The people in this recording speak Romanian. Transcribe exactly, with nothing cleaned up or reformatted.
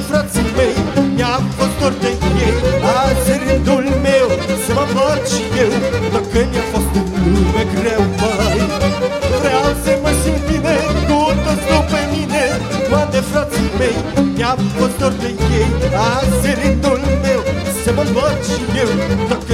frații mei, mi-a fost dor de ei. Azi e rândul meu să mă împart și eu, mă că mi-a fost în lume greu, mai vreau să mă simt bine cu toți dau pe mine. Toate frații mei, mi-a fost dor de ei. Azi e rândul meu să mă împart și eu,